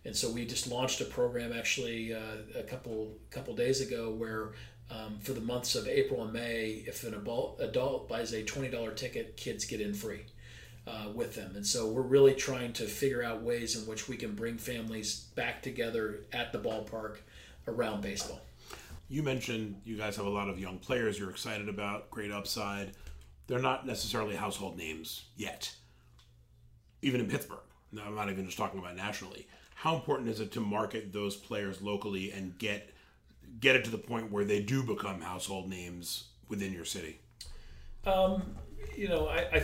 And so we just launched a program actually a couple days ago where for the months of April and May, if an adult buys a $20 ticket, kids get in free with them. And so we're really trying to figure out ways in which we can bring families back together at the ballpark around baseball. You mentioned you guys have a lot of young players you're excited about, great upside. They're not necessarily household names yet, even in Pittsburgh. No, I'm not even just talking about nationally. How important is it to market those players locally and get it to the point where they do become household names within your city? I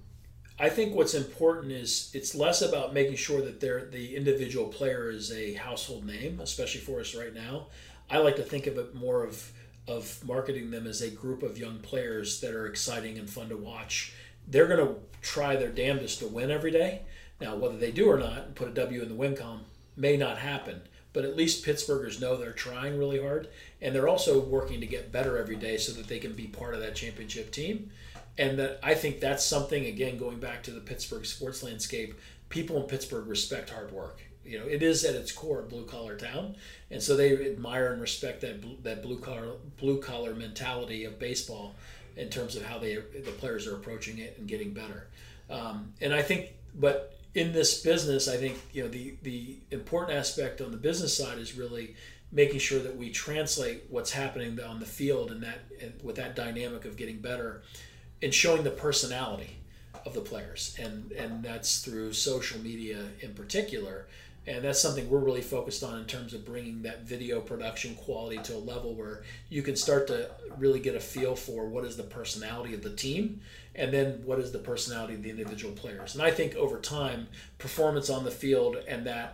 think what's important is it's less about making sure that the individual player is a household name, especially for us right now. I like to think of it more of marketing them as a group of young players that are exciting and fun to watch. They're going to try their damnedest to win every day. Now, whether they do or not, and put a W in the win column, may not happen. But at least Pittsburghers know they're trying really hard, and they're also working to get better every day so that they can be part of that championship team. And that I think that's something, again, going back to the Pittsburgh sports landscape, people in Pittsburgh respect hard work. It is at its core a blue-collar town, and so they admire and respect that blue-collar mentality of baseball in terms of how the players are approaching it and getting better. And I think, but in this business, I think the important aspect on the business side is really making sure that we translate what's happening on the field and with that dynamic of getting better, and showing the personality of the players, and that's through social media in particular. And that's something we're really focused on in terms of bringing that video production quality to a level where you can start to really get a feel for what is the personality of the team, and then what is the personality of the individual players. And I think over time, performance on the field and that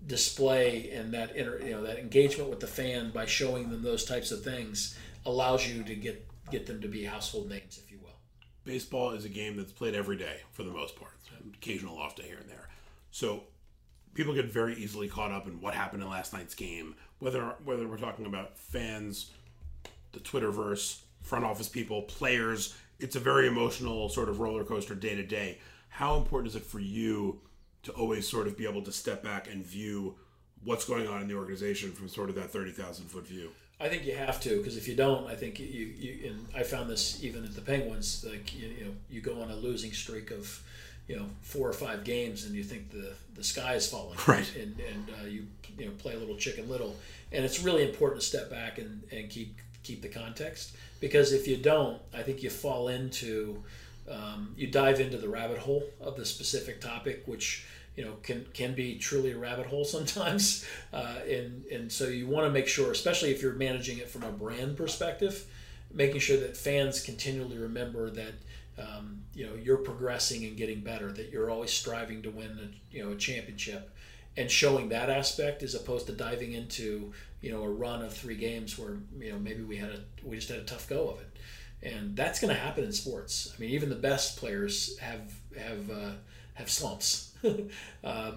display and that that engagement with the fan by showing them those types of things allows you to get them to be household names, if you will. Baseball is a game that's played every day for the most part. Occasional off day here and there. So people get very easily caught up in what happened in last night's game, whether we're talking about fans, the Twitterverse, front office people, players. It's a very emotional sort of roller coaster day to day. How important is it for you to always sort of be able to step back and view what's going on in the organization from sort of that 30,000 foot view? I think you have to, because if you don't, I think you and I found this even at the Penguins, like you go on a losing streak of 4 or 5 games and you think the sky is falling, right? And you play a little Chicken Little, and it's really important to step back and keep the context, because if you don't, I think you fall into you dive into the rabbit hole of the specific topic, which can be truly a rabbit hole sometimes, and so you want to make sure, especially if you're managing it from a brand perspective, making sure that fans continually remember that you're progressing and getting better, that you're always striving to win a championship, and showing that aspect, as opposed to diving into a run of 3 games where maybe we just had a tough go of it. And that's going to happen in sports. I mean, even the best players have slumps. I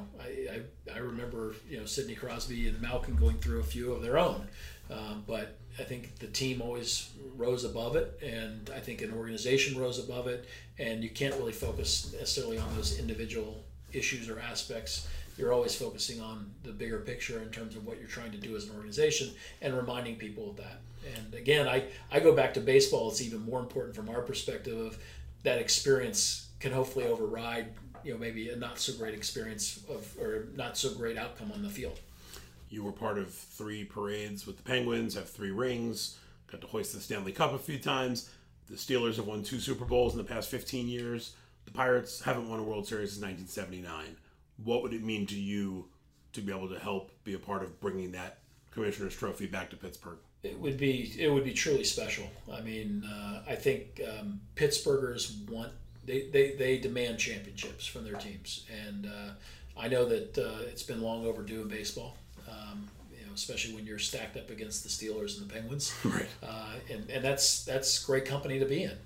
remember Sidney Crosby and Malkin going through a few of their own, but I think the team always rose above it, and I think an organization rose above it, and you can't really focus necessarily on those individual issues or aspects. You're always focusing on the bigger picture in terms of what you're trying to do as an organization, and reminding people of that. And again, I go back to baseball. It's even more important from our perspective of that experience can hopefully override maybe a not so great experience or not so great outcome on the field. You were part of 3 parades with the Penguins, have 3 rings, got to hoist the Stanley Cup a few times. The Steelers have won 2 Super Bowls in the past 15 years. The Pirates haven't won a World Series since 1979. What would it mean to you to be able to help be a part of bringing that Commissioner's Trophy back to Pittsburgh? It would be truly special. I mean, I think Pittsburghers they demand championships from their teams, and I know that it's been long overdue in baseball. Especially when you're stacked up against the Steelers and the Penguins, right? And that's great company to be in.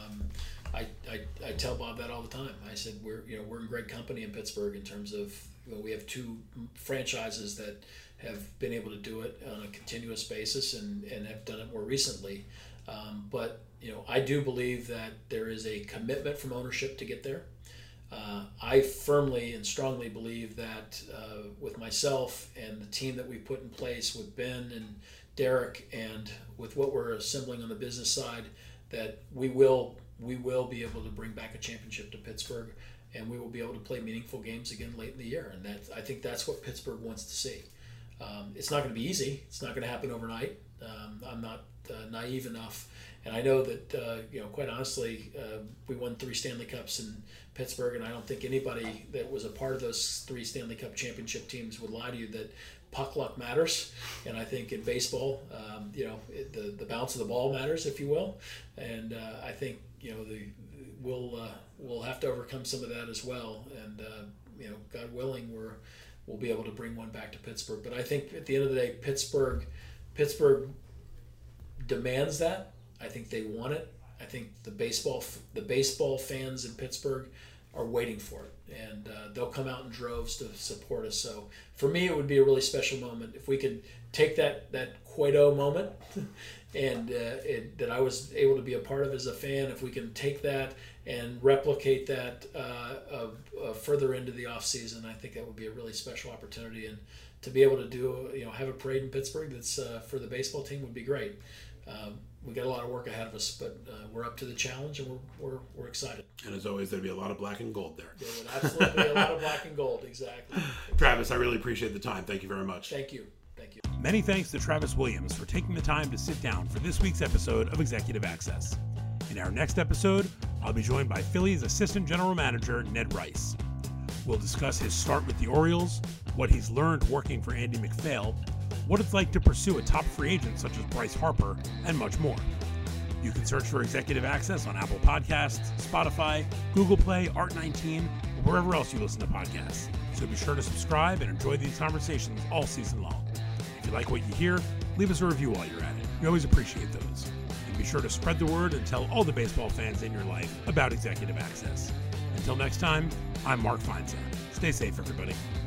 I tell Bob that all the time. I said we're in great company in Pittsburgh in terms of we have 2 franchises that have been able to do it on a continuous basis and have done it more recently. But I do believe that there is a commitment from ownership to get there. I firmly and strongly believe that with myself and the team that we put in place with Ben and Derek, and with what we're assembling on the business side, that we will be able to bring back a championship to Pittsburgh, and we will be able to play meaningful games again late in the year. And I think that's what Pittsburgh wants to see. It's not going to be easy. It's not going to happen overnight. I'm not naive enough. And I know that, quite honestly, we won 3 Stanley Cups in Pittsburgh, and I don't think anybody that was a part of those 3 Stanley Cup championship teams would lie to you that puck luck matters. And I think in baseball, the bounce of the ball matters, if you will. And I think, we'll have to overcome some of that as well. And, God willing, we'll be able to bring one back to Pittsburgh. But I think at the end of the day, Pittsburgh demands that. I think they want it. I think the baseball fans in Pittsburgh are waiting for it, and they'll come out in droves to support us. So for me, it would be a really special moment if we could take that Cueto moment and that I was able to be a part of as a fan. If we can take that and replicate that further into the off season, I think that would be a really special opportunity. And to be able to do have a parade in Pittsburgh that's for the baseball team would be great. We got a lot of work ahead of us, but we're up to the challenge, and we're excited. And as always, there'd be a lot of black and gold there. There would absolutely be a lot of black and gold, exactly. Travis, I really appreciate the time. Thank you very much. Thank you. Many thanks to Travis Williams for taking the time to sit down for this week's episode of Executive Access. In our next episode, I'll be joined by Phillies Assistant General Manager Ned Rice. We'll discuss his start with the Orioles, what he's learned working for Andy MacPhail, what it's like to pursue a top free agent such as Bryce Harper, and much more. You can search for Executive Access on Apple Podcasts, Spotify, Google Play, Art19, or wherever else you listen to podcasts. So be sure to subscribe and enjoy these conversations all season long. If you like what you hear, leave us a review while you're at it. We always appreciate those. And be sure to spread the word and tell all the baseball fans in your life about Executive Access. Until next time, I'm Mark Feinsand. Stay safe, everybody.